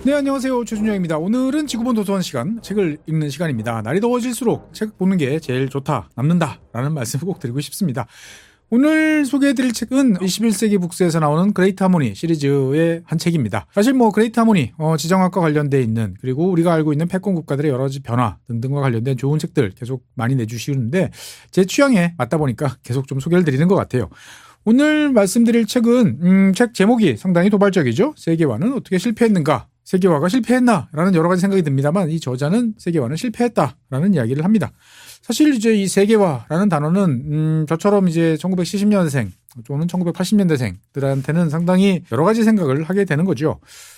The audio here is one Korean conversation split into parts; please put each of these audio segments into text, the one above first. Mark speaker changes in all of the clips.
Speaker 1: 네, 안녕하세요. 최준영입니다. 오늘은 지구본 도서관 시간, 책을 읽는 시간입니다. 날이 더워질수록 책 보는 게 제일 좋다, 남는다 라는 말씀을 꼭 드리고 싶습니다. 오늘 소개해드릴 책은 21세기 북스에서 나오는 그레이트 하모니 시리즈의 한 책입니다. 사실 그레이트 하모니, 지정학과 관련돼 있는, 그리고 우리가 알고 있는 패권 국가들의 여러 가지 변화 등등과 관련된 좋은 책들 계속 많이 내주시는데 제 취향에 맞다 보니까 계속 좀 소개를 드리는 것 같아요. 오늘 말씀드릴 책은 책 제목이 상당히 도발적이죠. 세계화는 어떻게 실패했는가? 세계화가 실패했나? 라는 여러 가지 생각이 듭니다만 이 저자는 세계화는 실패했다라는 이야기를 합니다. 사실 이제 이 세계화라는 단어는 저처럼 이제 1970년생 또는 1980년대생들한테는 상당히 여러 가지 생각을 하게 되는 거죠.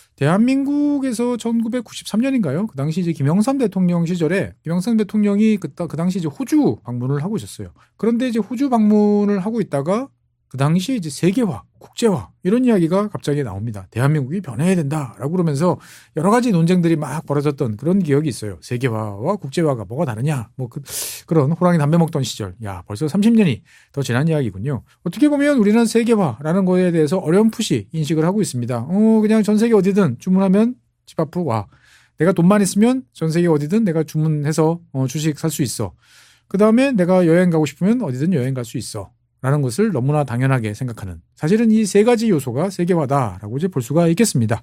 Speaker 1: 대한민국에서 1993년인가요? 그 당시 이제 김영삼 대통령 시절에 김영삼 대통령이 그 당시 이제 호주 방문을 하고 있었어요. 그런데 이제 호주 방문을 하고 있다가 그 당시 이제 세계화, 국제화 이런 이야기가 갑자기 나옵니다. 대한민국이 변해야 된다라고 그러면서 여러 가지 논쟁들이 막 벌어졌던 그런 기억이 있어요. 세계화와 국제화가 뭐가 다르냐? 그런 호랑이 담배 먹던 시절. 야, 벌써 30년이 더 지난 이야기군요. 어떻게 보면 우리는 세계화라는 거에 대해서 어렴풋이 인식을 하고 있습니다. 그냥 전 세계 어디든 주문하면 집 앞으로 와. 내가 돈만 있으면 전 세계 어디든 내가 주문해서 주식 살 수 있어. 그 다음에 내가 여행 가고 싶으면 어디든 여행 갈 수 있어. 라는 것을 너무나 당연하게 생각하는, 사실은 이 세 가지 요소가 세계화다라고 이제 볼 수가 있겠습니다.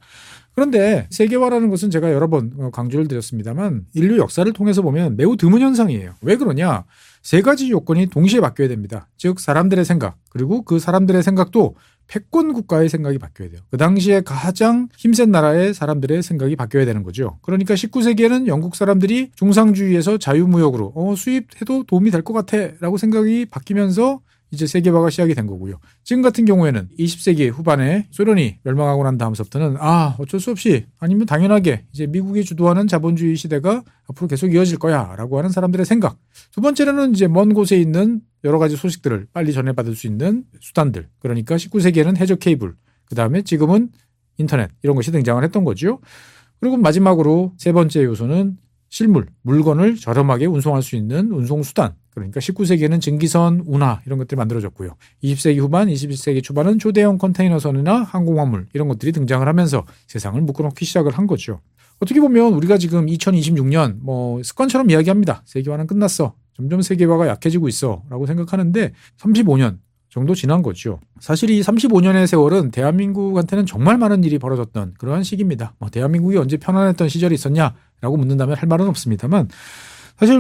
Speaker 1: 그런데 세계화라는 것은 제가 여러 번 강조를 드렸습니다만 인류 역사를 통해서 보면 매우 드문 현상이에요. 왜 그러냐? 세 가지 요건이 동시에 바뀌어야 됩니다. 즉 사람들의 생각, 그리고 그 사람들의 생각도 패권 국가의 생각이 바뀌어야 돼요. 그 당시에 가장 힘센 나라의 사람들의 생각이 바뀌어야 되는 거죠. 그러니까 19세기에는 영국 사람들이 중상주의에서 자유무역으로 수입해도 도움이 될 것 같아 라고 생각이 바뀌면서 이제 세계화가 시작이 된 거고요. 지금 같은 경우에는 20세기 후반에 소련이 멸망하고 난 다음서부터는 어쩔 수 없이 아니면 당연하게 이제 미국이 주도하는 자본주의 시대가 앞으로 계속 이어질 거야 라고 하는 사람들의 생각. 두 번째로는 이제 먼 곳에 있는 여러 가지 소식들을 빨리 전해받을 수 있는 수단들. 그러니까 19세기에는 해저 케이블, 그 다음에 지금은 인터넷 이런 것이 등장을 했던 거죠. 그리고 마지막으로 세 번째 요소는 실물, 물건을 저렴하게 운송할 수 있는 운송수단. 그러니까 19세기에는 증기선, 운하 이런 것들이 만들어졌고요. 20세기 후반, 21세기 초반은 초대형 컨테이너선이나 항공화물 이런 것들이 등장을 하면서 세상을 묶어놓기 시작을 한 거죠. 어떻게 보면 우리가 지금 2026년 습관처럼 이야기합니다. 세계화는 끝났어. 점점 세계화가 약해지고 있어 라고 생각하는데 35년 정도 지난 거죠. 사실 이 35년의 세월은 대한민국한테는 정말 많은 일이 벌어졌던 그러한 시기입니다. 대한민국이 언제 편안했던 시절이 있었냐라고 묻는다면 할 말은 없습니다만 사실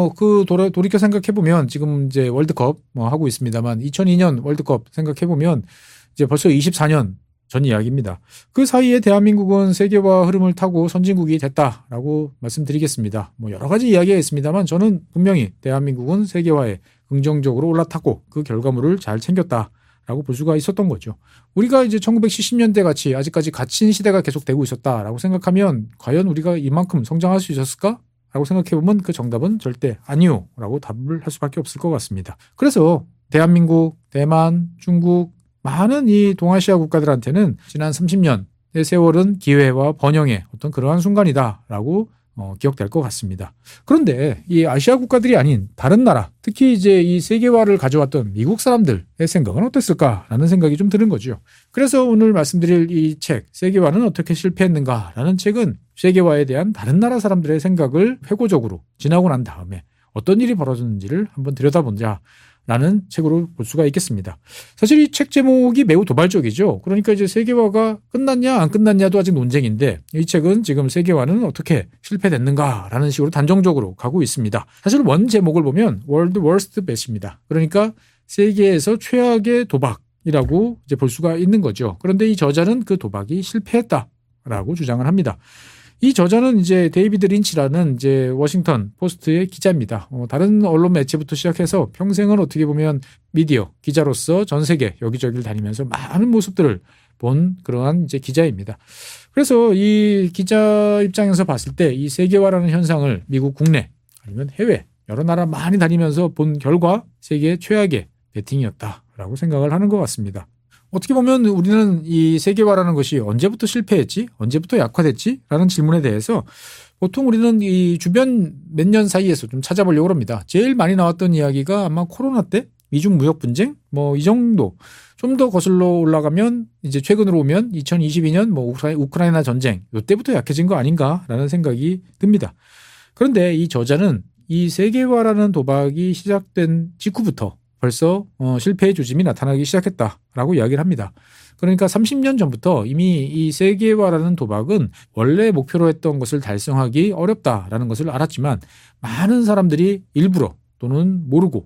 Speaker 1: 돌이켜 생각해보면 지금 이제 월드컵 하고 있습니다만 2002년 월드컵 생각해보면 이제 벌써 24년 전 이야기입니다. 그 사이에 대한민국은 세계화 흐름을 타고 선진국이 됐다라고 말씀드리겠습니다. 여러 가지 이야기가 있습니다만 저는 분명히 대한민국은 세계화에 긍정적으로 올라탔고 그 결과물을 잘 챙겼다라고 볼 수가 있었던 거죠. 우리가 이제 1970년대 같이 아직까지 갇힌 시대가 계속되고 있었다라고 생각하면 과연 우리가 이만큼 성장할 수 있었을까? 라고 생각해보면 그 정답은 절대 아니요 라고 답을 할 수밖에 없을 것 같습니다. 그래서 대한민국, 대만, 중국 많은 이 동아시아 국가들한테는 지난 30년의 세월은 기회와 번영의 어떤 그러한 순간이다라고 기억될 것 같습니다. 그런데 이 아시아 국가들이 아닌 다른 나라, 특히 이제 이 세계화를 가져왔던 미국 사람들의 생각은 어땠을까라는 생각이 좀 드는 거죠. 그래서 오늘 말씀드릴 이 책, 세계화는 어떻게 실패했는가라는 책은 세계화에 대한 다른 나라 사람들의 생각을 회고적으로 지나고 난 다음에 어떤 일이 벌어졌는지를 한번 들여다보자. 라는 책으로 볼 수가 있겠습니다. 사실 이 책 제목이 매우 도발적이죠. 그러니까 이제 세계화가 끝났냐 안 끝났냐도 아직 논쟁인데 이 책은 지금 세계화는 어떻게 실패됐는가라는 식으로 단정적으로 가고 있습니다. 사실 원 제목을 보면 World Worst Best입니다. 그러니까 세계에서 최악의 도박이라고 이제 볼 수가 있는 거죠. 그런데 이 저자는 그 도박이 실패했다라고 주장을 합니다. 이 저자는 이제 데이비드 린치라는 이제 워싱턴 포스트의 기자입니다. 다른 언론 매체부터 시작해서 평생은 어떻게 보면 미디어 기자로서 전 세계 여기저기를 다니면서 많은 모습들을 본 그러한 이제 기자입니다. 그래서 이 기자 입장에서 봤을 때 이 세계화라는 현상을 미국 국내 아니면 해외 여러 나라 많이 다니면서 본 결과 세계의 최악의 베팅이었다라고 생각을 하는 것 같습니다. 어떻게 보면 우리는 이 세계화라는 것이 언제부터 실패했지? 언제부터 약화됐지? 라는 질문에 대해서 보통 우리는 이 주변 몇 년 사이에서 좀 찾아보려고 합니다. 제일 많이 나왔던 이야기가 아마 코로나 때 미중 무역 분쟁 뭐 이 정도. 좀 더 거슬러 올라가면 이제 최근으로 오면 2022년 뭐 우크라이나 전쟁 이때부터 약해진 거 아닌가라는 생각이 듭니다. 그런데 이 저자는 이 세계화라는 도박이 시작된 직후부터 벌써 실패의 조짐이 나타나기 시작했다라고 이야기를 합니다. 그러니까 30년 전부터 이미 이 세계화라는 도박은 원래 목표로 했던 것을 달성하기 어렵다라는 것을 알았지만 많은 사람들이 일부러 또는 모르고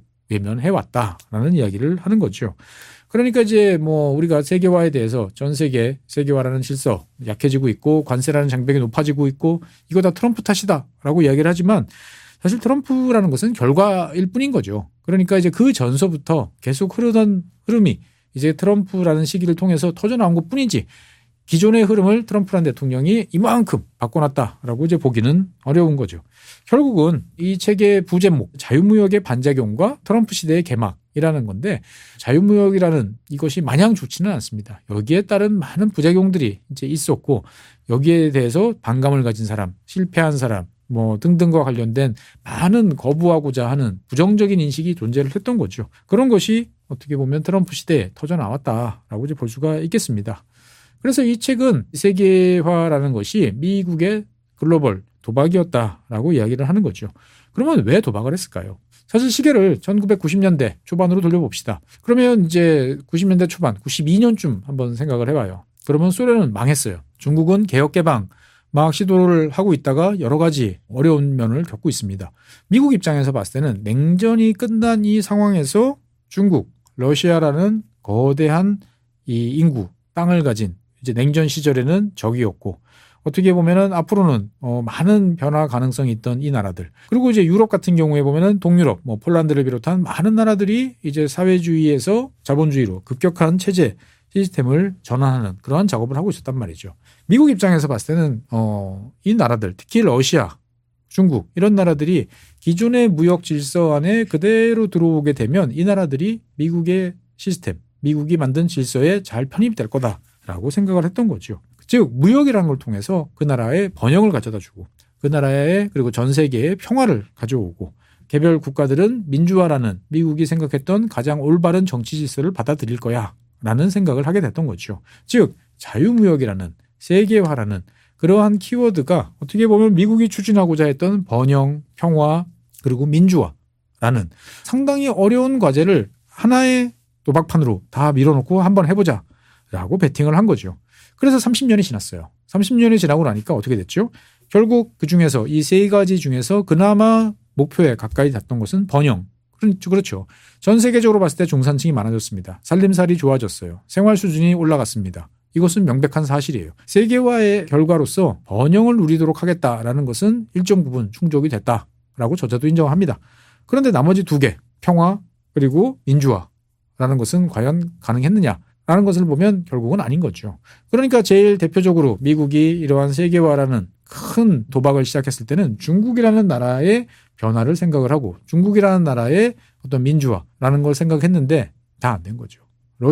Speaker 1: 외면해왔다라는 이야기를 하는 거죠. 그러니까 이제 뭐 우리가 세계화에 대해서 전 세계 세계화라는 질서 약해지고 있고 관세라는 장벽이 높아지고 있고 이거 다 트럼프 탓이다라고 이야기를 하지만 사실 트럼프라는 것은 결과일 뿐인 거죠. 그러니까 이제 그 전서부터 계속 흐르던 흐름이 이제 트럼프라는 시기를 통해서 터져나온 것 뿐이지 기존의 흐름을 트럼프라는 대통령이 이만큼 바꿔놨다라고 이제 보기는 어려운 거죠. 결국은 이 책의 부제목 자유무역의 반작용과 트럼프 시대의 개막이라는 건데 자유무역이라는 이것이 마냥 좋지는 않습니다. 여기에 따른 많은 부작용들이 이제 있었고 여기에 대해서 반감을 가진 사람, 실패한 사람 뭐 등등과 관련된 많은 거부하고자 하는 부정적인 인식이 존재를 했던 거죠. 그런 것이 어떻게 보면 트럼프 시대에 터져나왔다라고 이제 볼 수가 있겠습니다. 그래서 이 책은 세계화라는 것이 미국의 글로벌 도박이었다라고 이야기를 하는 거죠. 그러면 왜 도박을 했을까요? 사실 시계를 1990년대 초반으로 돌려봅시다. 그러면 이제 90년대 초반, 92년쯤 한번 생각을 해봐요. 그러면 소련은 망했어요. 중국은 개혁개방 막 시도를 하고 있다가 여러 가지 어려운 면을 겪고 있습니다. 미국 입장에서 봤을 때는 냉전이 끝난 이 상황에서 중국, 러시아라는 거대한 이 인구, 땅을 가진 이제 냉전 시절에는 적이었고 어떻게 보면은 앞으로는 많은 변화 가능성이 있던 이 나라들 그리고 이제 유럽 같은 경우에 보면은 동유럽 뭐 폴란드를 비롯한 많은 나라들이 이제 사회주의에서 자본주의로 급격한 체제 시스템을 전환하는 그러한 작업을 하고 있었단 말이죠. 미국 입장에서 봤을 때는 이 나라들 특히 러시아, 중국 이런 나라들이 기존의 무역 질서 안에 그대로 들어오게 되면 이 나라들이 미국의 시스템, 미국이 만든 질서에 잘 편입이 될 거다라고 생각을 했던 거죠. 즉 무역이라는 걸 통해서 그 나라의 번영을 가져다 주고 그 나라의 그리고 전 세계의 평화를 가져오고 개별 국가들은 민주화라는 미국이 생각했던 가장 올바른 정치 질서를 받아들일 거야 라는 생각을 하게 됐던 거죠. 즉 자유무역이라는 세계화라는 그러한 키워드가 어떻게 보면 미국이 추진하고자 했던 번영, 평화 그리고 민주화라는 상당히 어려운 과제를 하나의 도박판으로 다 밀어놓고 한번 해보자 라고 베팅을 한 거죠. 그래서 30년이 지났어요. 30년이 지나고 나니까 어떻게 됐죠? 결국 그중에서 이 세 가지 중에서 그나마 목표에 가까이 닿던 것은 번영. 그렇죠. 전 세계적으로 봤을 때 중산층이 많아졌습니다. 살림살이 좋아졌어요. 생활 수준이 올라갔습니다. 이것은 명백한 사실이에요. 세계화의 결과로서 번영을 누리도록 하겠다라는 것은 일정 부분 충족이 됐다라고 저자도 인정합니다. 그런데 나머지 두 개, 평화 그리고 민주화라는 것은 과연 가능했느냐? 라는 것을 보면 결국은 아닌 거죠. 그러니까 제일 대표적으로 미국이 이러한 세계화라는 큰 도박을 시작했을 때는 중국이라는 나라의 변화를 생각을 하고 중국이라는 나라의 어떤 민주화라는 걸 생각했는데 다 안 된 거죠.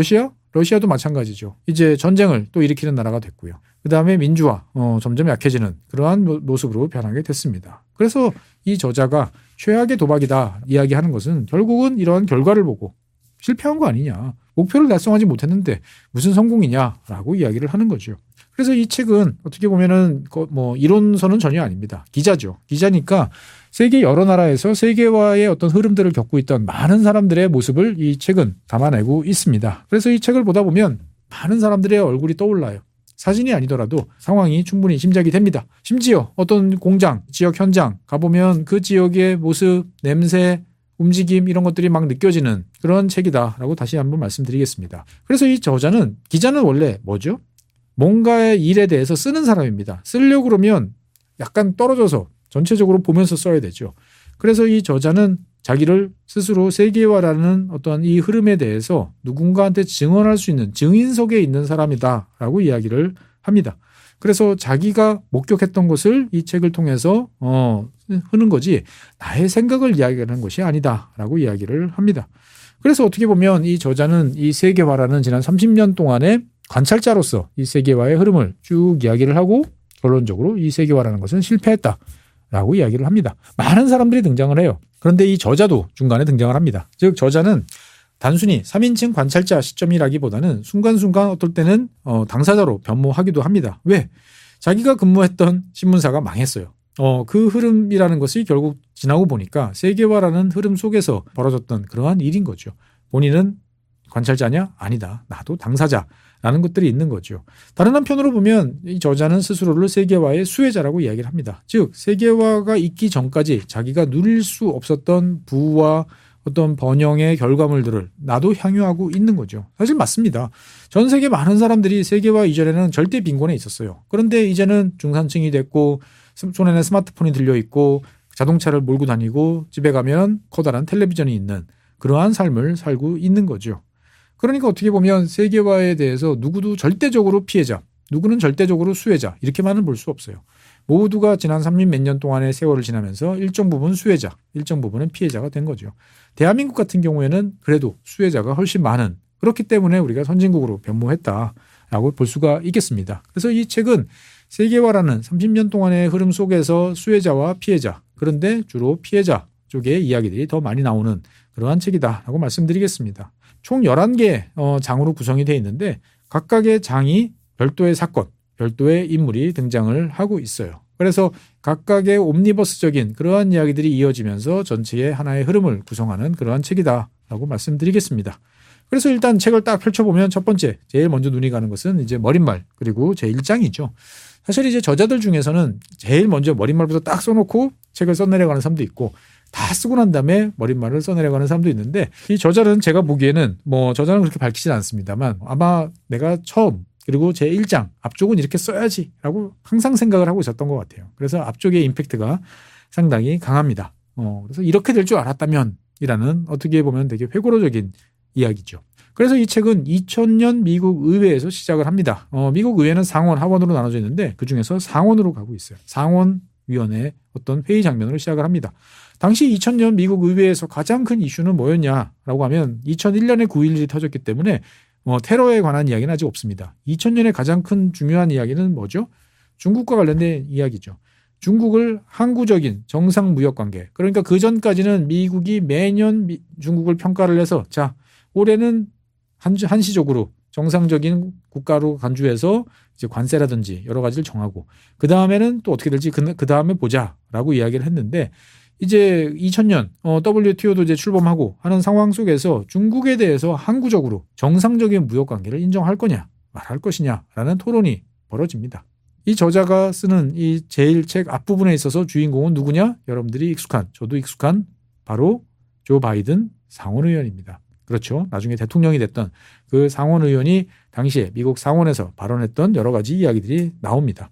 Speaker 1: 러시아도 마찬가지죠. 이제 전쟁을 또 일으키는 나라가 됐고요. 그다음에 민주화 점점 약해지는 그러한 모습으로 변하게 됐습니다. 그래서 이 저자가 최악의 도박이다 이야기하는 것은 결국은 이러한 결과를 보고 실패한 거 아니냐. 목표를 달성하지 못했는데 무슨 성공이냐라고 이야기를 하는 거죠. 그래서 이 책은 어떻게 보면은 뭐 이론서는 전혀 아닙니다. 기자죠. 기자니까 세계 여러 나라에서 세계화의 어떤 흐름들을 겪고 있던 많은 사람들의 모습을 이 책은 담아내고 있습니다. 그래서 이 책을 보다 보면 많은 사람들의 얼굴이 떠올라요. 사진이 아니더라도 상황이 충분히 짐작이 됩니다. 심지어 어떤 공장, 지역 현장 가보면 그 지역의 모습, 냄새, 움직임 이런 것들이 막 느껴지는 그런 책이다라고 다시 한번 말씀드리겠습니다. 그래서 이 저자는 기자는 원래 뭐죠? 뭔가의 일에 대해서 쓰는 사람입니다. 쓰려고 그러면 약간 떨어져서 전체적으로 보면서 써야 되죠. 그래서 이 저자는 자기를 스스로 세계화라는 어떤 이 흐름에 대해서 누군가한테 증언할 수 있는 증인석에 있는 사람이다라고 이야기를 합니다. 그래서 자기가 목격했던 것을 이 책을 통해서 하는 거지 나의 생각을 이야기하는 것이 아니다라고 이야기를 합니다. 그래서 어떻게 보면 이 저자는 이 세계화라는 지난 30년 동안의 관찰자로서 이 세계화의 흐름을 쭉 이야기를 하고 결론적으로 이 세계화라는 것은 실패했다라고 이야기를 합니다. 많은 사람들이 등장을 해요. 그런데 이 저자도 중간에 등장을 합니다. 즉 저자는 단순히 3인칭 관찰자 시점이라기보다는 순간순간 어떨 때는 당사자로 변모하기도 합니다. 왜? 자기가 근무했던 신문사가 망했어요. 그 흐름이라는 것이 결국 지나고 보니까 세계화라는 흐름 속에서 벌어졌던 그러한 일인 거죠. 본인은 관찰자냐? 아니다. 나도 당사자라는 것들이 있는 거죠. 다른 한편으로 보면 이 저자는 스스로를 세계화의 수혜자라고 이야기를 합니다. 즉 세계화가 있기 전까지 자기가 누릴 수 없었던 부와 어떤 번영의 결과물들을 나도 향유하고 있는 거죠. 사실 맞습니다. 전 세계 많은 사람들이 세계화 이전에는 절대 빈곤에 있었어요. 그런데 이제는 중산층이 됐고 손에는 스마트폰이 들려있고 자동차를 몰고 다니고 집에 가면 커다란 텔레비전이 있는 그러한 삶을 살고 있는 거죠. 그러니까 어떻게 보면 세계화에 대해서 누구도 절대적으로 피해자, 누구는 절대적으로 수혜자 이렇게만은 볼 수 없어요. 모두가 지난 30 몇 년 동안의 세월을 지나면서 일정 부분 수혜자, 일정 부분은 피해자가 된 거죠. 대한민국 같은 경우에는 그래도 수혜자가 훨씬 많은, 그렇기 때문에 우리가 선진국으로 변모했다라고 볼 수가 있겠습니다. 그래서 이 책은 세계화라는 30년 동안의 흐름 속에서 수혜자와 피해자, 그런데 주로 피해자 쪽의 이야기들이 더 많이 나오는 그러한 책이다라고 말씀드리겠습니다. 총 11개 장으로 구성이 되어 있는데 각각의 장이 별도의 사건, 별도의 인물이 등장을 하고 있어요. 그래서 각각의 옴니버스적인 그러한 이야기들이 이어지면서 전체의 하나의 흐름을 구성하는 그러한 책이다라고 말씀드리겠습니다. 그래서 일단 책을 딱 펼쳐보면 첫 번째, 제일 먼저 눈이 가는 것은 이제 머릿말, 그리고 제1장이죠. 사실 이제 저자들 중에서는 제일 먼저 머릿말부터 딱 써놓고 책을 써내려가는 사람도 있고 다 쓰고 난 다음에 머릿말을 써내려가는 사람도 있는데 이 저자는 제가 보기에는 저자는 그렇게 밝히진 않습니다만 아마 내가 처음 그리고 제1장 앞쪽은 이렇게 써야지라고 항상 생각을 하고 있었던 것 같아요. 그래서 앞쪽의 임팩트가 상당히 강합니다. 그래서 이렇게 될 줄 알았다면 이라는 어떻게 보면 되게 회고로적인 이야기죠. 그래서 이 책은 2000년 미국 의회에서 시작을 합니다. 미국 의회는 상원, 하원으로 나눠져 있는데 그중에서 상원으로 가고 있어요. 상원위원회 어떤 회의 장면으로 시작을 합니다. 당시 2000년 미국 의회에서 가장 큰 이슈는 뭐였냐라고 하면 2001년에 9.11이 터졌기 때문에 테러에 관한 이야기는 아직 없습니다. 2000년에 가장 큰 중요한 이야기는 뭐죠? 중국과 관련된 이야기죠. 중국을 항구적인 정상 무역 관계. 그러니까 그 전까지는 미국이 매년 중국을 평가를 해서 자, 올해는 한시적으로 정상적인 국가로 간주해서 이제 관세라든지 여러 가지를 정하고 그 다음에는 또 어떻게 될지 그 다음에 보자라고 이야기를 했는데 이제 2000년 WTO도 이제 출범하고 하는 상황 속에서 중국에 대해서 항구적으로 정상적인 무역 관계를 인정할 거냐 말할 것이냐라는 토론이 벌어집니다. 이 저자가 쓰는 이 제일 책 앞부분에 있어서 주인공은 누구냐? 여러분들이 익숙한, 저도 익숙한 바로 조 바이든 상원의원입니다. 그렇죠. 나중에 대통령이 됐던 그 상원의원이 당시에 미국 상원에서 발언했던 여러 가지 이야기들이 나옵니다.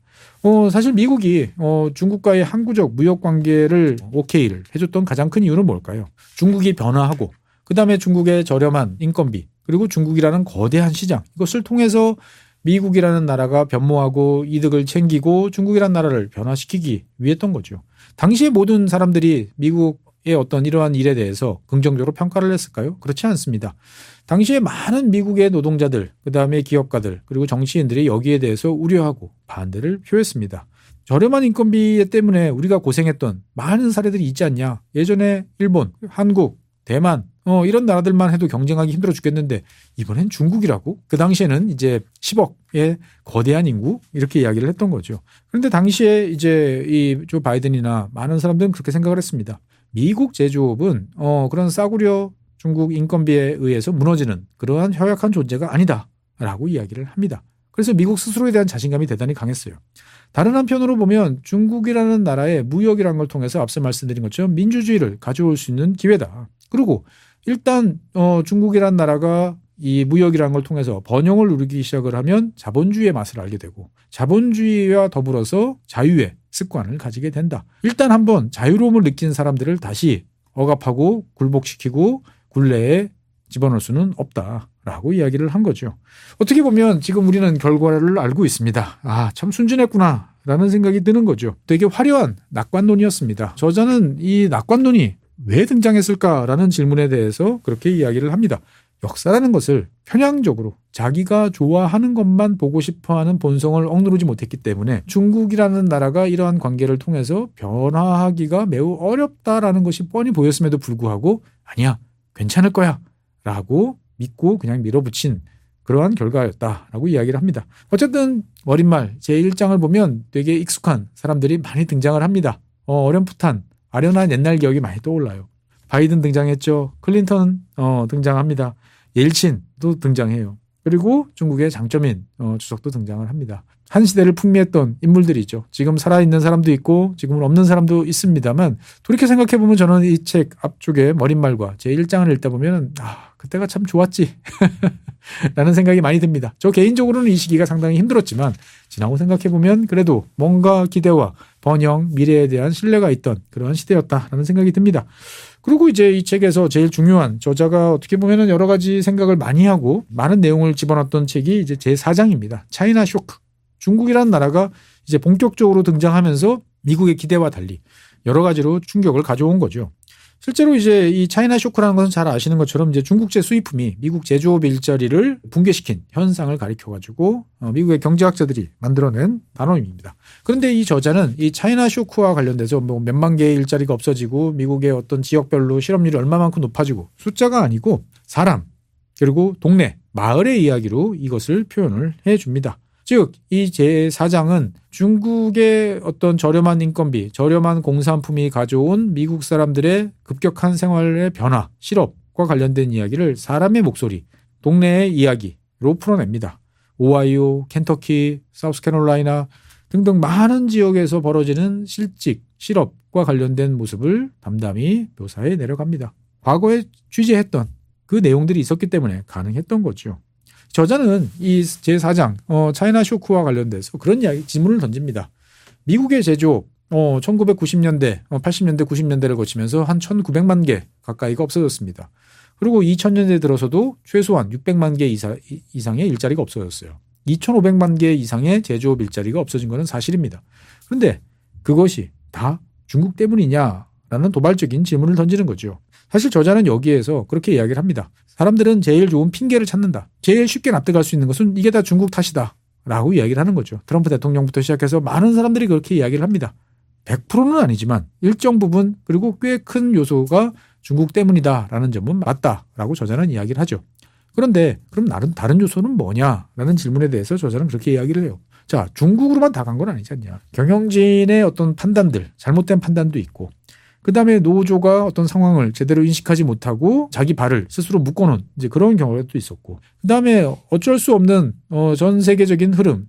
Speaker 1: 사실 미국이 중국과의 항구적 무역 관계를 오케이를 해줬던 가장 큰 이유는 뭘까요? 중국이 변화하고 그다음에 중국의 저렴한 인건비 그리고 중국이라는 거대한 시장 이것을 통해서 미국이라는 나라가 변모하고 이득을 챙기고 중국이라는 나라를 변화시키기 위했던 거죠. 당시에 모든 사람들이 미국의 어떤 이러한 일에 대해서 긍정적으로 평가를 했을까요? 그렇지 않습니다. 당시에 많은 미국의 노동자들, 그다음에 기업가들, 그리고 정치인들이 여기에 대해서 우려하고 반대를 표했습니다. 저렴한 인건비 때문에 우리가 고생했던 많은 사례들이 있지 않냐. 예전에 일본, 한국, 대만 이런 나라들만 해도 경쟁하기 힘들어 죽겠는데 이번엔 중국이라고? 그 당시에는 이제 10억의 거대한 인구 이렇게 이야기를 했던 거죠. 그런데 당시에 이제 이 조 바이든이나 많은 사람들은 그렇게 생각을 했습니다. 미국 제조업은 그런 싸구려 중국 인건비에 의해서 무너지는 그러한 허약한 존재가 아니다라고 이야기를 합니다. 그래서 미국 스스로에 대한 자신감이 대단히 강했어요. 다른 한편으로 보면 중국이라는 나라의 무역이라는 걸 통해서 앞서 말씀드린 것처럼 민주주의를 가져올 수 있는 기회다. 그리고 일단 중국이라는 나라가 이 무역이라는 걸 통해서 번영을 누리기 시작을 하면 자본주의의 맛을 알게 되고 자본주의와 더불어서 자유의 습관을 가지게 된다. 일단 한번 자유로움을 느낀 사람들을 다시 억압하고 굴복시키고 굴레에 집어넣을 수는 없다라고 이야기를 한 거죠. 어떻게 보면 지금 우리는 결과를 알고 있습니다. 참 순진했구나라는 생각이 드는 거죠. 되게 화려한 낙관론이었습니다. 저자는 이 낙관론이 왜 등장했을까라는 질문에 대해서 그렇게 이야기를 합니다. 역사라는 것을 편향적으로 자기가 좋아하는 것만 보고 싶어하는 본성을 억누르지 못했기 때문에 중국이라는 나라가 이러한 관계를 통해서 변화하기가 매우 어렵다라는 것이 뻔히 보였음에도 불구하고 아니야 괜찮을 거야 라고 믿고 그냥 밀어붙인 그러한 결과였다라고 이야기를 합니다. 어쨌든 어린말 제1장을 보면 되게 익숙한 사람들이 많이 등장을 합니다. 어렴풋한 아련한 옛날 기억이 많이 떠올라요. 바이든 등장했죠. 클린턴 등장합니다. 옐친도 등장해요. 그리고 중국의 장쩌민 주석도 등장을 합니다. 한 시대를 풍미했던 인물들이죠. 지금 살아있는 사람도 있고 지금은 없는 사람도 있습니다만 돌이켜 생각해보면 저는 이 책 앞쪽에 머릿말과 제1장을 읽다 보면 그때가 참 좋았지 라는 생각이 많이 듭니다. 저 개인적으로는 이 시기가 상당히 힘들었지만 지나고 생각해보면 그래도 뭔가 기대와 번영, 미래에 대한 신뢰가 있던 그런 시대였다라는 생각이 듭니다. 그리고 이제 이 책에서 제일 중요한 저자가 어떻게 보면 여러 가지 생각을 많이 하고 많은 내용을 집어넣었던 책이 이제 제4장입니다. 차이나 쇼크. 중국이라는 나라가 이제 본격적으로 등장하면서 미국의 기대와 달리 여러 가지로 충격을 가져온 거죠. 실제로 이제 이 차이나 쇼크라는 것은 잘 아시는 것처럼 이제 중국제 수입품이 미국 제조업 일자리를 붕괴시킨 현상을 가리켜가지고 미국의 경제학자들이 만들어낸 단어입니다. 그런데 이 저자는 이 차이나 쇼크와 관련돼서 뭐 몇만 개의 일자리가 없어지고 미국의 어떤 지역별로 실업률이 얼마만큼 높아지고 숫자가 아니고 사람 그리고 동네, 마을의 이야기로 이것을 표현을 해줍니다. 즉, 이 제4장은 중국의 어떤 저렴한 인건비, 저렴한 공산품이 가져온 미국 사람들의 급격한 생활의 변화, 실업과 관련된 이야기를 사람의 목소리, 동네의 이야기로 풀어냅니다. 오하이오, 켄터키, 사우스캐롤라이나 등등 많은 지역에서 벌어지는 실직, 실업과 관련된 모습을 담담히 묘사해 내려갑니다. 과거에 취재했던 그 내용들이 있었기 때문에 가능했던 거죠. 저자는 이 제4장 차이나 쇼크와 관련돼서 그런 이야기 질문을 던집니다. 미국의 제조업 1990년대, 80년대, 90년대를 거치면서 한 1900만 개 가까이가 없어졌습니다. 그리고 2000년대 들어서도 최소한 600만 개 이상의 일자리가 없어졌어요. 2500만 개 이상의 제조업 일자리가 없어진 것은 사실입니다. 그런데 그것이 다 중국 때문이냐라는 도발적인 질문을 던지는 거죠. 사실 저자는 여기에서 그렇게 이야기를 합니다. 사람들은 제일 좋은 핑계를 찾는다. 제일 쉽게 납득할 수 있는 것은 이게 다 중국 탓이다. 라고 이야기를 하는 거죠. 트럼프 대통령부터 시작해서 많은 사람들이 그렇게 이야기를 합니다. 100%는 아니지만 일정 부분 그리고 꽤 큰 요소가 중국 때문이다라는 점은 맞다라고 저자는 이야기를 하죠. 그런데 그럼 다른 요소는 뭐냐라는 질문에 대해서 저자는 그렇게 이야기를 해요. 자, 중국으로만 다 간 건 아니지 않냐. 경영진의 어떤 판단들, 잘못된 판단도 있고 그다음에 노조가 어떤 상황을 제대로 인식하지 못하고 자기 발을 스스로 묶어놓은 이제 그런 경우도 있었고 그다음에 어쩔 수 없는 전 세계적인 흐름,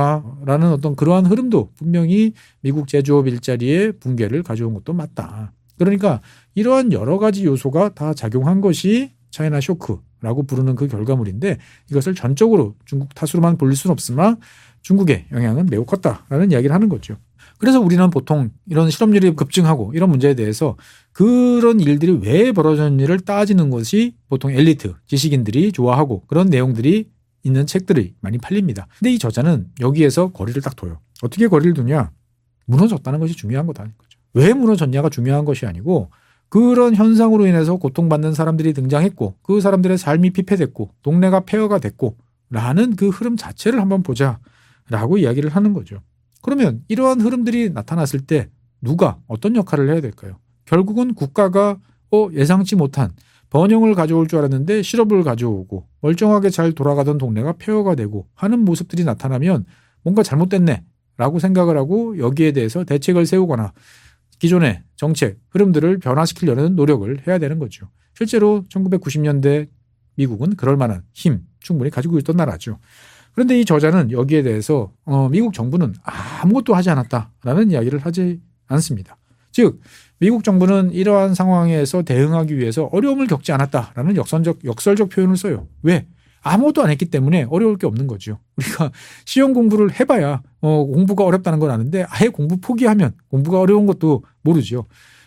Speaker 1: 자동화라는 어떤 그러한 흐름도 분명히 미국 제조업 일자리의 붕괴를 가져온 것도 맞다. 그러니까 이러한 여러 가지 요소가 다 작용한 것이 차이나 쇼크라고 부르는 그 결과물인데 이것을 전적으로 중국 탓으로만 볼릴 수는 없으나 중국의 영향은 매우 컸다라는 이야기를 하는 거죠. 그래서 우리는 보통 이런 실업률이 급증하고 이런 문제에 대해서 그런 일들이 왜 벌어졌는지를 따지는 것이 보통 엘리트, 지식인들이 좋아하고 그런 내용들이 있는 책들이 많이 팔립니다. 근데 이 저자는 여기에서 거리를 딱 둬요. 어떻게 거리를 두냐? 무너졌다는 것이 중요한 거다는 거죠. 왜 무너졌냐가 중요한 것이 아니고 그런 현상으로 인해서 고통받는 사람들이 등장했고 그 사람들의 삶이 피폐됐고 동네가 폐허가 됐고 라는 그 흐름 자체를 한번 보자라고 이야기를 하는 거죠. 그러면 이러한 흐름들이 나타났을 때 누가 어떤 역할을 해야 될까요? 결국은 국가가 예상치 못한 번영을 가져올 줄 알았는데 실업을 가져오고 멀쩡하게 잘 돌아가던 동네가 폐허가 되고 하는 모습들이 나타나면 뭔가 잘못됐네 라고 생각을 하고 여기에 대해서 대책을 세우거나 기존의 정책, 흐름들을 변화시키려는 노력을 해야 되는 거죠. 실제로 1990년대 미국은 그럴 만한 힘 충분히 가지고 있던 나라죠. 그런데 이 저자는 여기에 대해서 미국 정부는 아무것도 하지 않았다라는 이야기를 하지 않습니다. 즉 미국 정부는 이러한 상황에서 대응하기 위해서 어려움을 겪지 않았다라는 역설적 표현을 써요. 왜? 아무것도 안 했기 때문에 어려울 게 없는 거죠. 우리가 시험 공부를 해봐야 공부가 어렵다는 걸 아는데 아예 공부 포기하면 공부가 어려운 것도 모르죠.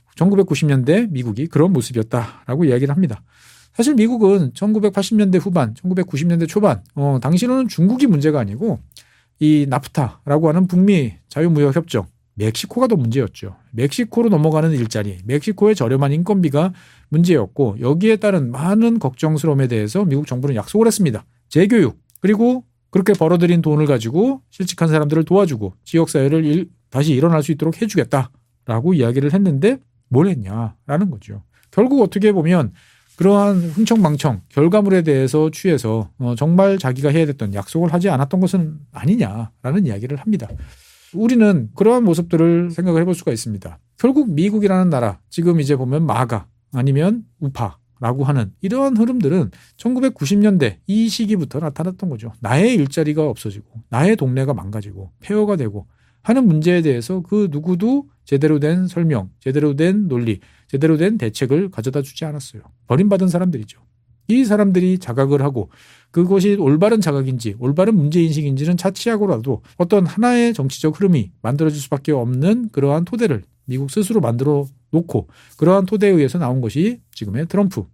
Speaker 1: 1990년대 미국이 그런 모습이었다라고 이야기를 합니다. 사실 미국은 1980년대 후반, 1990년대 초반, 당시로는 중국이 문제가 아니고 이 나프타라고 하는 북미 자유무역협정, 멕시코가 더 문제였죠. 멕시코로 넘어가는 일자리, 멕시코의 저렴한 인건비가 문제였고 여기에 따른 많은 걱정스러움에 대해서 미국 정부는 약속을 했습니다. 재교육, 그리고 그렇게 벌어들인 돈을 가지고 실직한 사람들을 도와주고 지역사회를 다시 일어날 수 있도록 해주겠다라고 이야기를 했는데 뭘 했냐라는 거죠. 결국 어떻게 보면 그러한 흥청망청 결과물에 대해서 취해서 정말 자기가 해야 됐던 약속을 하지 않았던 것은 아니냐라는 이야기를 합니다. 우리는 그러한 모습들을 생각을 해볼 수가 있습니다. 결국 미국이라는 나라, 지금 이제 보면 마가 아니면 우파라고 하는 이러한 흐름들은 1990년대 이 시기부터 나타났던 거죠. 나의 일자리가 없어지고 나의 동네가 망가지고 폐허가 되고 하는 문제에 대해서 그 누구도 제대로 된 설명, 제대로 된 논리, 제대로 된 대책을 가져다 주지 않았어요. 버림받은 사람들이죠. 이 사람들이 자각을 하고 그것이 올바른 자각인지 올바른 문제인식인지는 차치하고라도 어떤 하나의 정치적 흐름이 만들어질 수밖에 없는 그러한 토대를 미국 스스로 만들어 놓고 그러한 토대에 의해서 나온 것이 지금의 트럼프,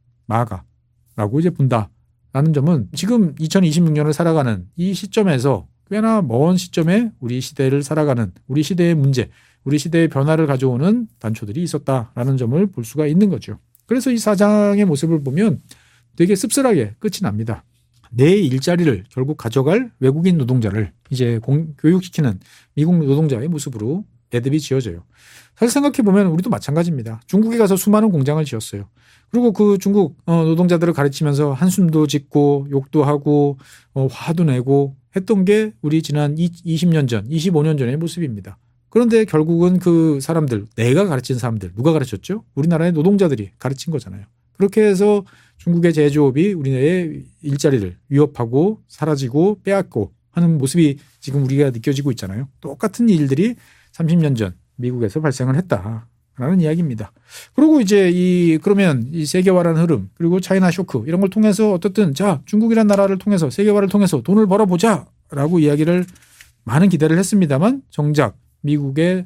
Speaker 1: 마가라고 이제 본다라는 점은 지금 2026년을 살아가는 이 시점에서 꽤나 먼 시점에 우리 시대를 살아가는 우리 시대의 문제, 우리 시대의 변화를 가져오는 단초들이 있었다라는 점을 볼 수가 있는 거죠. 그래서 이 사장의 모습을 보면 되게 씁쓸하게 끝이 납니다. 내 일자리를 결국 가져갈 외국인 노동자를 이제 교육시키는 미국 노동자의 모습으로 매듭이 지어져요. 사실 생각해보면 우리도 마찬가지입니다. 중국에 가서 수많은 공장을 지었어요. 그리고 그 중국 노동자들을 가르치면서 한숨도 짓고 욕도 하고 화도 내고 했던 게 우리 지난 20년 전, 25년 전의 모습입니다. 그런데 결국은 그 사람들, 내가 가르친 사람들, 누가 가르쳤죠? 우리나라의 노동자들이 가르친 거잖아요. 그렇게 해서 중국의 제조업이 우리나라의 일자리를 위협하고 사라지고 빼앗고 하는 모습이 지금 우리가 느껴지고 있잖아요. 똑같은 일들이 30년 전 미국에서 발생을 했다라는 이야기입니다. 그리고 이제 그러면 이 세계화라는 흐름 그리고 차이나 쇼크 이런 걸 통해서 어떻든 자 중국이라는 나라를 통해서 세계화를 통해서 돈을 벌어보자라고 이야기를 많은 기대를 했습니다만 정작 미국의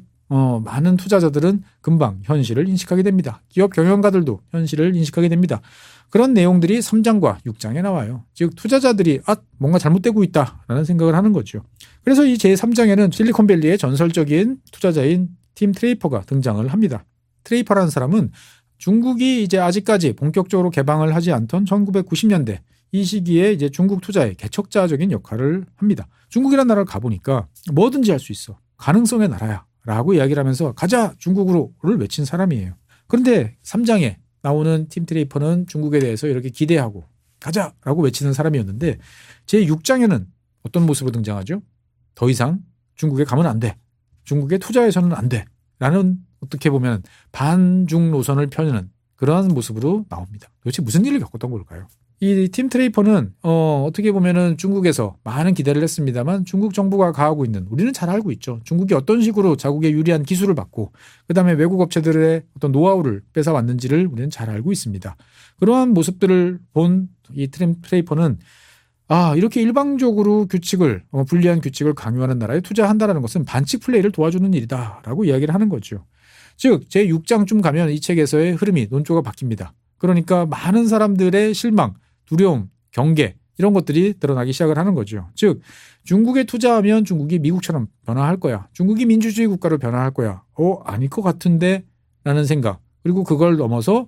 Speaker 1: 많은 투자자들은 금방 현실을 인식하게 됩니다. 기업 경영가들도 현실을 인식하게 됩니다. 그런 내용들이 3장과 6장에 나와요. 즉 투자자들이 뭔가 잘못되고 있다라는 생각을 하는 거죠. 그래서 이 제3장에는 실리콘밸리의 전설적인 투자자인 팀 트레이퍼가 등장을 합니다. 트레이퍼라는 사람은 중국이 이제 아직까지 본격적으로 개방을 하지 않던 1990년대 이 시기에 이제 중국 투자의 개척자적인 역할을 합니다. 중국이라는 나라를 가보니까 뭐든지 할 수 있어. 가능성의 나라야 라고 이야기를 하면서 가자 중국으로를 외친 사람이에요. 그런데 3장에 나오는 팀 트레이퍼는 중국에 대해서 이렇게 기대하고 가자라고 외치는 사람이었는데 제6장에는 어떤 모습으로 등장하죠? 더 이상 중국에 가면 안 돼. 중국에 투자해서는 안 돼. 라는 어떻게 보면 반중 노선을 펴는 그러한 모습으로 나옵니다. 도대체 무슨 일을 겪었던 걸까요? 이 팀 트레이퍼는 어떻게 보면은 중국에서 많은 기대를 했습니다만 중국 정부가 가하고 있는 우리는 잘 알고 있죠. 중국이 어떤 식으로 자국의 유리한 기술을 받고 그다음에 외국 업체들의 어떤 노하우를 뺏어왔는지를 우리는 잘 알고 있습니다. 그러한 모습들을 본 이 팀 트레이퍼는 이렇게 일방적으로 불리한 규칙을 강요하는 나라에 투자한다는 것은 반칙 플레이를 도와주는 일이다라고 이야기를 하는 거죠. 즉 제6장쯤 가면 이 책에서의 흐름이 논조가 바뀝니다. 그러니까 많은 사람들의 실망, 두려움, 경계 이런 것들이 드러나기 시작을 하는 거죠. 즉 중국에 투자하면 중국이 미국처럼 변화할 거야. 중국이 민주주의 국가로 변화할 거야. 아닐 것 같은데 라는 생각. 그리고 그걸 넘어서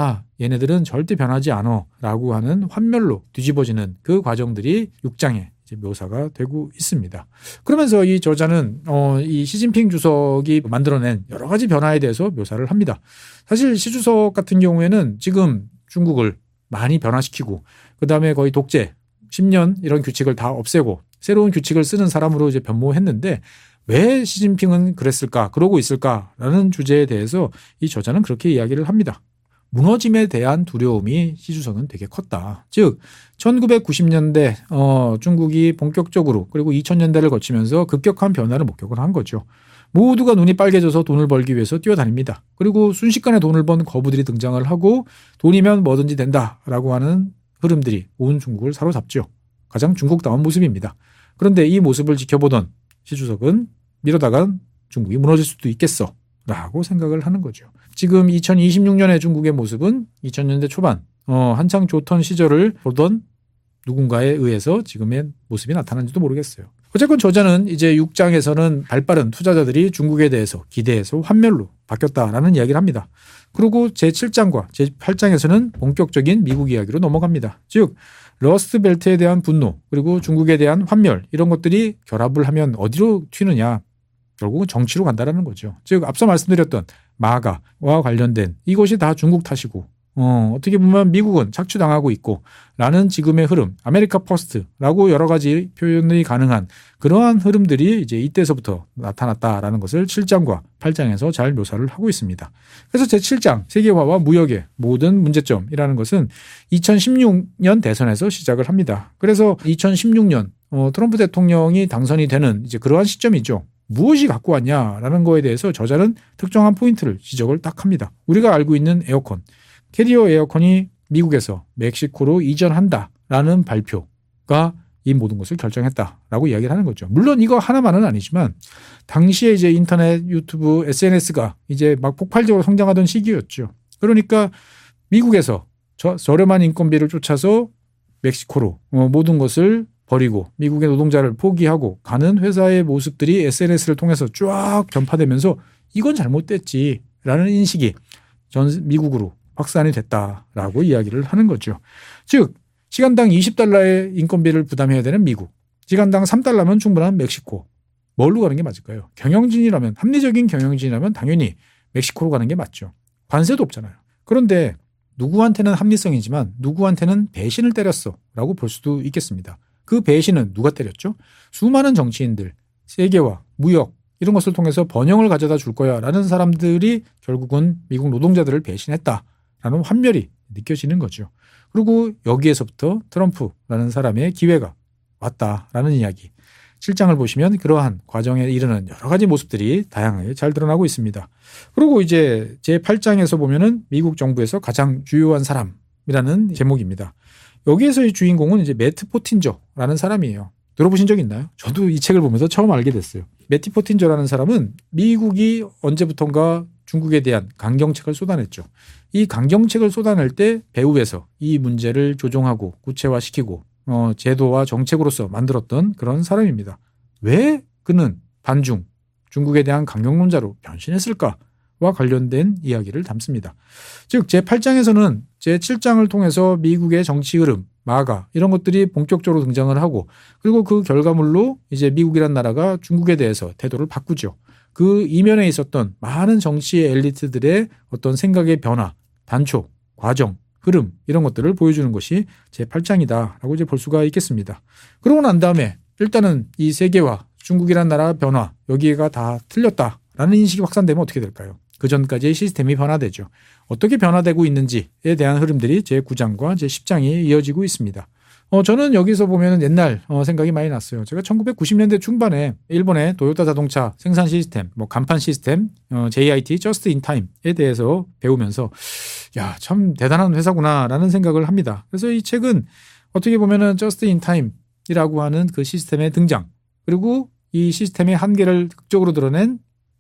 Speaker 1: 얘네들은 절대 변하지 않아 라고 하는 환멸로 뒤집어지는 그 과정들이 6장에 이제 묘사가 되고 있습니다. 그러면서 이 저자는 이 시진핑 주석이 만들어낸 여러 가지 변화에 대해서 묘사를 합니다. 사실 시 주석 같은 경우에는 지금 중국을 많이 변화시키고 그다음에 거의 독재, 10년 이런 규칙을 다 없애고 새로운 규칙을 쓰는 사람으로 이제 변모했는데 왜 시진핑은 그랬을까, 그러고 있을까라는 주제에 대해서 이 저자는 그렇게 이야기를 합니다. 무너짐에 대한 두려움이 시 주석은 되게 컸다. 즉 1990년대 중국이 본격적으로 그리고 2000년대를 거치면서 급격한 변화를 목격을 한 거죠. 모두가 눈이 빨개져서 돈을 벌기 위해서 뛰어다닙니다. 그리고 순식간에 돈을 번 거부들이 등장을 하고 돈이면 뭐든지 된다라고 하는 흐름들이 온 중국을 사로잡죠. 가장 중국다운 모습입니다. 그런데 이 모습을 지켜보던 시 주석은 이러다간 중국이 무너질 수도 있겠어 라고 생각을 하는 거죠. 지금 2026년의 중국의 모습은 2000년대 초반 한창 좋던 시절을 보던 누군가에 의해서 지금의 모습이 나타난지도 모르겠어요. 어쨌건 저자는 이제 6장에서는 발빠른 투자자들이 중국에 대해서 기대해서 환멸로 바뀌었다라는 이야기를 합니다. 그리고 제7장과 제8장에서는 본격적인 미국 이야기로 넘어갑니다. 즉 러스트 벨트에 대한 분노 그리고 중국에 대한 환멸 이런 것들이 결합을 하면 어디로 튀느냐 결국은 정치로 간다라는 거죠. 즉 앞서 말씀드렸던 마가와 관련된 이것이 다 중국 탓이고 어떻게 보면 미국은 착취당하고 있고 라는 지금의 흐름, 아메리카 퍼스트라고 여러 가지 표현이 가능한 그러한 흐름들이 이제 이때서부터 나타났다라는 것을 7장과 8장에서 잘 묘사를 하고 있습니다. 그래서 제7장 세계화와 무역의 모든 문제점이라는 것은 2016년 대선에서 시작을 합니다. 그래서 2016년 트럼프 대통령이 당선이 되는 이제 그러한 시점이죠. 무엇이 갖고 왔냐라는 거에 대해서 저자는 특정한 포인트를 지적을 딱 합니다. 우리가 알고 있는 에어컨, 캐리어 에어컨이 미국에서 멕시코로 이전한다라는 발표가 이 모든 것을 결정했다라고 이야기를 하는 거죠. 물론 이거 하나만은 아니지만 당시에 이제 인터넷, 유튜브, SNS가 이제 막 폭발적으로 성장하던 시기였죠. 그러니까 미국에서 저렴한 인건비를 쫓아서 멕시코로 모든 것을 버리고 미국의 노동자를 포기하고 가는 회사의 모습들이 SNS를 통해서 쫙 전파되면서 이건 잘못됐지라는 인식이 전 미국으로 확산이 됐다라고 이야기를 하는 거죠. 즉 시간당 20달러의 인건비를 부담해야 되는 미국, 시간당 3달러면 충분한 멕시코. 뭘로 가는 게 맞을까요? 경영진이라면, 합리적인 경영진이라면 당연히 멕시코로 가는 게 맞죠. 관세도 없잖아요. 그런데 누구한테는 합리성이지만 누구한테는 배신을 때렸어 라고 볼 수도 있겠습니다. 그 배신은 누가 때렸죠? 수많은 정치인들, 세계화, 무역 이런 것을 통해서 번영을 가져다 줄 거야 라는 사람들이 결국은 미국 노동자들을 배신했다라는 환멸이 느껴지는 거죠. 그리고 여기에서부터 트럼프라는 사람의 기회가 왔다라는 이야기. 7장을 보시면 그러한 과정에 이르는 여러 가지 모습들이 다양하게 잘 드러나고 있습니다. 그리고 이제 제8장에서 보면은 미국 정부에서 가장 주요한 사람이라는 제목입니다. 여기에서의 주인공은 이제 매트 포틴저라는 사람이에요. 들어보신 적 있나요? 저도 이 책을 보면서 처음 알게 됐어요. 매트 포틴저라는 사람은 미국이 언제부턴가 중국에 대한 강경책을 쏟아냈죠. 이 강경책을 쏟아낼 때 배후에서 이 문제를 조종하고 구체화시키고 제도와 정책으로서 만들었던 그런 사람입니다. 왜 그는 반중, 중국에 대한 강경론자로 변신했을까와 관련된 이야기를 담습니다. 즉 제8장에서는 제7장을 통해서 미국의 정치 흐름, 마가 이런 것들이 본격적으로 등장을 하고 그리고 그 결과물로 이제 미국이란 나라가 중국에 대해서 태도를 바꾸죠. 그 이면에 있었던 많은 정치의 엘리트들의 어떤 생각의 변화, 단초, 과정, 흐름 이런 것들을 보여주는 것이 제8장이다라고 이제 볼 수가 있겠습니다. 그러고 난 다음에 일단은 이 세계화, 중국이란 나라 변화 여기가 다 틀렸다라는 인식이 확산되면 어떻게 될까요? 그 전까지의 시스템이 변화되죠. 어떻게 변화되고 있는지에 대한 흐름들이 제9장과 제10장이 이어지고 있습니다. 저는 여기서 보면 옛날 생각이 많이 났어요. 제가 1990년대 중반에 일본의 도요타 자동차 생산 시스템, 간판 시스템, JIT, Just in Time에 대해서 배우면서 야, 참 대단한 회사구나라는 생각을 합니다. 그래서 이 책은 어떻게 보면은 Just in Time이라고 하는 그 시스템의 등장 그리고 이 시스템의 한계를 극적으로 드러낸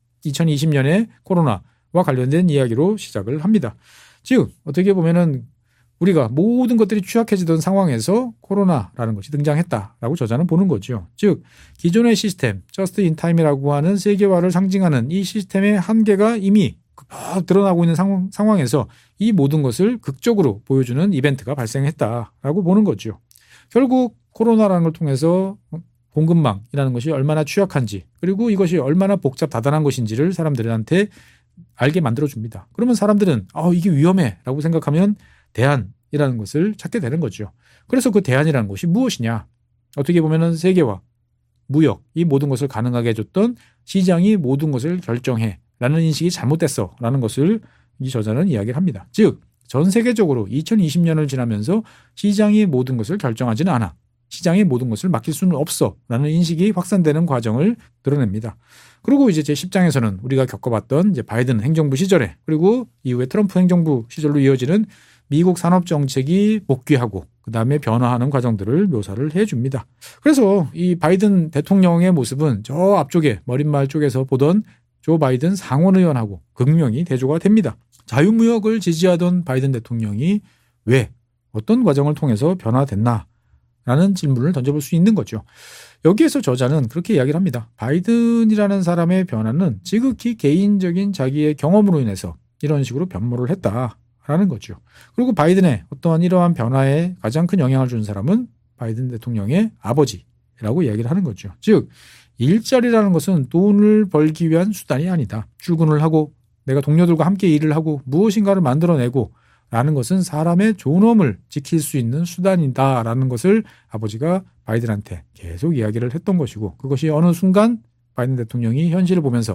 Speaker 1: 2020년의 코로나와 관련된 이야기로 시작을 합니다. 즉 어떻게 보면은 우리가 모든 것들이 취약해지던 상황에서 코로나라는 것이 등장했다라고 저자는 보는 거죠. 즉 기존의 시스템, Just in Time이라고 하는 세계화를 상징하는 이 시스템의 한계가 이미 드러나고 있는 상황에서 이 모든 것을 극적으로 보여주는 이벤트가 발생했다라고 보는 거죠. 결국 코로나라는 걸 통해서 공급망이라는 것이 얼마나 취약한지 그리고 이것이 얼마나 복잡 다단한 것인지를 사람들한테 알게 만들어줍니다. 그러면 사람들은 이게 위험해 라고 생각하면 대안이라는 것을 찾게 되는 거죠. 그래서 그 대안이라는 것이 무엇이냐? 어떻게 보면은 세계화, 무역 이 모든 것을 가능하게 해줬던 시장이 모든 것을 결정해 라는 인식이 잘못됐어 라는 것을 이 저자는 이야기를 합니다. 즉 전 세계적으로 2020년을 지나면서 시장이 모든 것을 결정하지는 않아. 시장이 모든 것을 맡길 수는 없어 라는 인식이 확산되는 과정을 드러냅니다. 그리고 이제 제10장에서는 우리가 겪어봤던 이제 바이든 행정부 시절에 그리고 이후에 트럼프 행정부 시절로 이어지는 미국 산업 정책이 복귀하고 그다음에 변화하는 과정들을 묘사를 해줍니다. 그래서 이 바이든 대통령의 모습은 저 앞쪽에 머릿말 쪽에서 보던 조 바이든 상원의원하고 극명히 대조가 됩니다. 자유무역을 지지하던 바이든 대통령이 왜 어떤 과정을 통해서 변화됐나 라는 질문을 던져볼 수 있는 거죠. 여기에서 저자는 그렇게 이야기를 합니다. 바이든이라는 사람의 변화는 지극히 개인적인 자기의 경험으로 인해서 이런 식으로 변모를 했다라는 거죠. 그리고 바이든의 어떠한 이러한 변화에 가장 큰 영향을 준 사람은 바이든 대통령의 아버지라고 이야기를 하는 거죠. 즉 일자리라는 것은 돈을 벌기 위한 수단이 아니다. 출근을 하고 내가 동료들과 함께 일을 하고 무엇인가를 만들어내고 라는 것은 사람의 존엄을 지킬 수 있는 수단이다라는 것을 아버지가 바이든한테 계속 이야기를 했던 것이고, 그것이 어느 순간 바이든 대통령이 현실을 보면서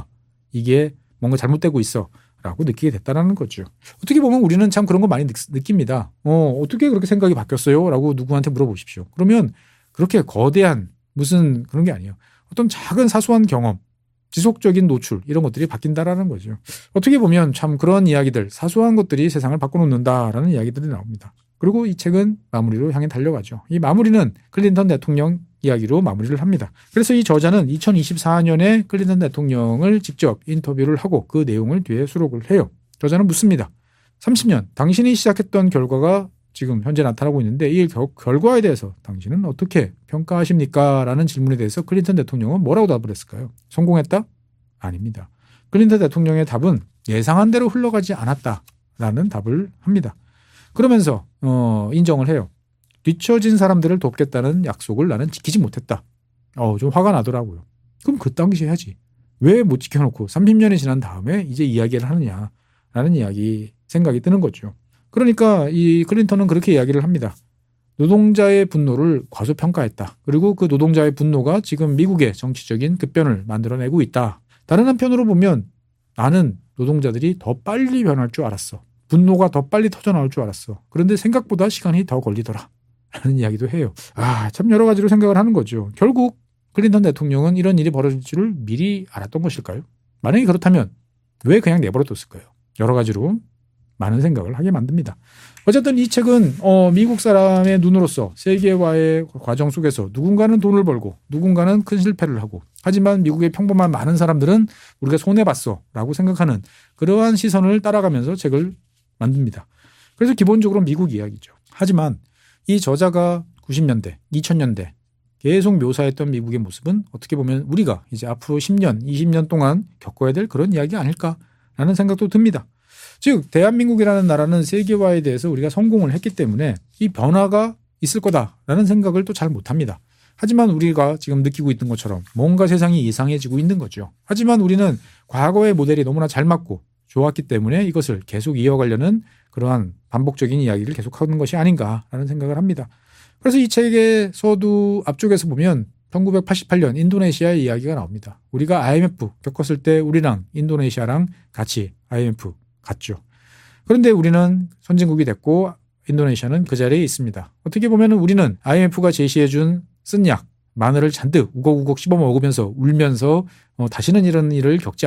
Speaker 1: 이게 뭔가 잘못되고 있어 라고 느끼게 됐다는 거죠. 어떻게 보면 우리는 참 그런 거 많이 느낍니다. 어떻게 그렇게 생각이 바뀌었어요? 라고 누구한테 물어보십시오. 그러면 그렇게 거대한 무슨 그런 게 아니에요. 어떤 작은 사소한 경험, 지속적인 노출 이런 것들이 바뀐다라는 거죠. 어떻게 보면 참 그런 이야기들, 사소한 것들이 세상을 바꿔놓는다라는 이야기들이 나옵니다. 그리고 이 책은 마무리로 향해 달려가죠. 이 마무리는 클린턴 대통령 이야기로 마무리를 합니다. 그래서 이 저자는 2024년에 클린턴 대통령을 직접 인터뷰를 하고 그 내용을 뒤에 수록을 해요. 저자는 묻습니다. 30년 당신이 시작했던 결과가 지금 현재 나타나고 있는데 이 결과에 대해서 당신은 어떻게 평가하십니까? 라는 질문에 대해서 클린턴 대통령은 뭐라고 답을 했을까요? 성공했다? 아닙니다. 클린턴 대통령의 답은 예상한 대로 흘러가지 않았다라는 답을 합니다. 그러면서 인정을 해요. 뒤처진 사람들을 돕겠다는 약속을 나는 지키지 못했다. 좀 화가 나더라고요. 그럼 그 당시에 해야지. 왜 못 지켜놓고 30년이 지난 다음에 이제 이야기를 하느냐라는 생각이 드는 거죠. 그러니까 이 클린턴은 그렇게 이야기를 합니다. 노동자의 분노를 과소평가했다. 그리고 그 노동자의 분노가 지금 미국의 정치적인 급변을 만들어내고 있다. 다른 한편으로 보면 나는 노동자들이 더 빨리 변할 줄 알았어. 분노가 더 빨리 터져나올 줄 알았어. 그런데 생각보다 시간이 더 걸리더라. 라는 이야기도 해요. 참 여러 가지로 생각을 하는 거죠. 결국 클린턴 대통령은 이런 일이 벌어질 줄을 미리 알았던 것일까요? 만약에 그렇다면 왜 그냥 내버려뒀을까요? 여러 가지로 많은 생각을 하게 만듭니다. 어쨌든 이 책은 미국 사람의 눈으로서 세계화의 과정 속에서 누군가는 돈을 벌고 누군가는 큰 실패를 하고, 하지만 미국의 평범한 많은 사람들은 우리가 손해봤어 라고 생각하는 그러한 시선을 따라가면서 책을 만듭니다. 그래서 기본적으로 미국 이야기죠. 하지만 이 저자가 90년대, 2000년대 계속 묘사했던 미국의 모습은 어떻게 보면 우리가 이제 앞으로 10년, 20년 동안 겪어야 될 그런 이야기 아닐까라는 생각도 듭니다. 즉 대한민국이라는 나라는 세계화에 대해서 우리가 성공을 했기 때문에 이 변화가 있을 거다라는 생각을 또 잘 못합니다. 하지만 우리가 지금 느끼고 있는 것처럼 뭔가 세상이 이상해지고 있는 거죠. 하지만 우리는 과거의 모델이 너무나 잘 맞고 좋았기 때문에 이것을 계속 이어가려는 그러한 반복적인 이야기를 계속하는 것이 아닌가라는 생각을 합니다. 그래서 이 책의 서두 앞쪽에서 보면 1988년 인도네시아의 이야기가 나옵니다. 우리가 IMF 겪었을 때 우리랑 인도네시아랑 같이 IMF 갔죠. 그런데 우리는 선진국이 됐고 인도네시아는 그 자리에 있습니다. 어떻게 보면 우리는 IMF가 제시해준 쓴 약, 마늘을 잔뜩 우걱우걱 씹어 먹으면서 울면서 다시는 이런 일을 겪지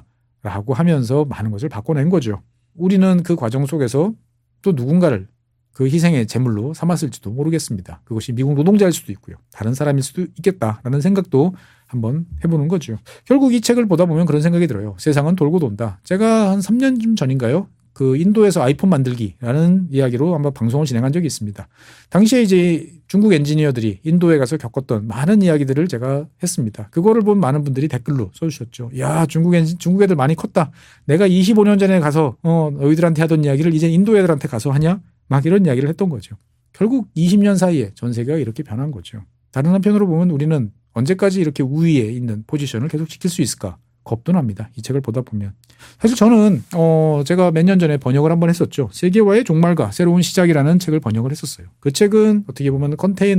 Speaker 1: 않겠다라고 하면서 많은 것을 바꿔낸 거죠. 우리는 그 과정 속에서 또 누군가를 그 희생의 제물로 삼았을지도 모르겠습니다. 그것이 미국 노동자일 수도 있고요. 다른 사람일 수도 있겠다라는 생각도 한번 해보는 거죠. 결국 이 책을 보다 보면 그런 생각이 들어요. 세상은 돌고 돈다. 제가 한 3년쯤 전인가요? 그 인도에서 아이폰 만들기라는 이야기로 한번 방송을 진행한 적이 있습니다. 당시에 이제 중국 엔지니어들이 인도에 가서 겪었던 많은 이야기들을 제가 했습니다. 그거를 본 많은 분들이 댓글로 써주셨죠. 야, 중국 애들 많이 컸다. 내가 25년 전에 가서 너희들한테 하던 이야기를 이제 인도 애들한테 가서 하냐? 막 이런 이야기를 했던 거죠. 결국 20년 사이에 전 세계가 이렇게 변한 거죠. 다른 한편으로 보면 우리는 언제까지 이렇게 우위에 있는 포지션을 계속 지킬 수 있을까? 겁도 납니다. 이 책을 보다 보면. 사실 저는 제가 몇 년 전에 번역을 한번 했었죠. 세계화의 종말과 새로운 시작이라는 책을 번역을 했었어요. 그 책은 어떻게 보면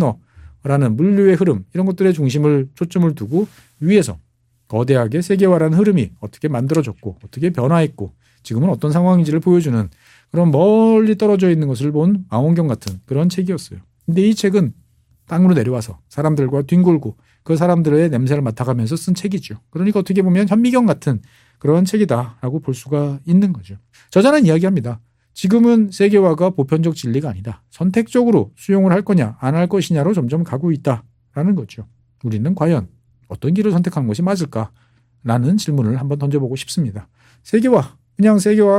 Speaker 1: 컨테이너라는 물류의 흐름 이런 것들의 중심을 초점을 두고 위에서 거대하게 세계화라는 흐름이 어떻게 만들어졌고 어떻게 변화했고 지금은 어떤 상황인지를 보여주는 그런 멀리 떨어져 있는 것을 본 망원경 같은 그런 책이었어요. 근데 이 책은 땅으로 내려와서 사람들과 뒹굴고 그 사람들의 냄새를 맡아가면서 쓴 책이죠. 그러니까 어떻게 보면 현미경 같은 그런 책이다라고 볼 수가 있는 거죠. 저자는 이야기합니다. 지금은 세계화가 보편적 진리가 아니다. 선택적으로 수용을 할 거냐 안 할 것이냐로 점점 가고 있다라는 거죠. 우리는 과연 어떤 길을 선택하는 것이 맞을까라는 질문을 한번 던져보고 싶습니다. 세계화, 그냥 세계화가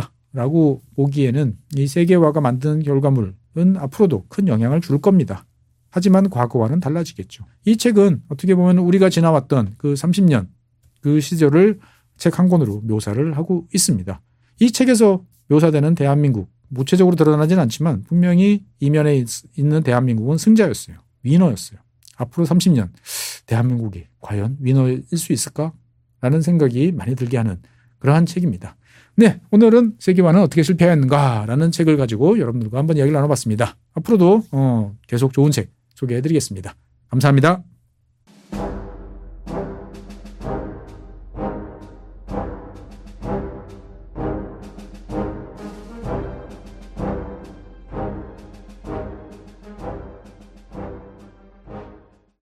Speaker 1: 끝났다라고 보기에는 이 세계화가 만든 결과물은 앞으로도 큰 영향을 줄 겁니다. 하지만 과거와는 달라지겠죠. 이 책은 어떻게 보면 우리가 지나왔던 그 30년 그 시절을 책 한 권으로 묘사를 하고 있습니다. 이 책에서 묘사되는 대한민국, 구체적으로 드러나진 않지만 분명히 이면에 있는 대한민국은 승자였어요. 위너였어요. 앞으로 30년 대한민국이 과연 위너일 수 있을까? 라는 생각이 많이 들게 하는 그러한 책입니다. 네, 오늘은 세계화는 어떻게 실패하였는가라는 책을 가지고 여러분들과 한번 이야기를 나눠봤습니다. 앞으로도 계속 좋은 책 소개해드리겠습니다. 감사합니다.